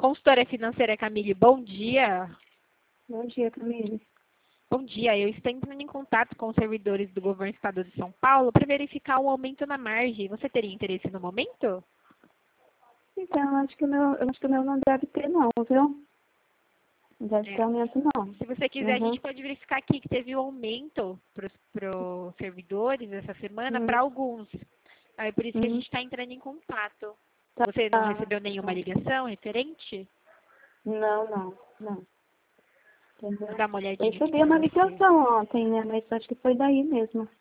Consultora financeira Camille, bom dia. Bom dia, Camille. Bom dia, eu estou entrando em contato com os servidores do Governo do Estado de São Paulo para verificar um aumento na margem. Você teria interesse no momento? Então, eu acho que o meu não deve ter não, viu? Não deve ter aumento não. Se você quiser, a gente pode verificar aqui que teve um aumento para os servidores essa semana para alguns. Aí por isso que a gente está entrando em contato. Tá. Você não recebeu nenhuma ligação referente? Não. Entendeu? Vou dar uma Eu olhadinha aqui recebi para uma você. ligação ontem, né? Mas acho que foi daí mesmo.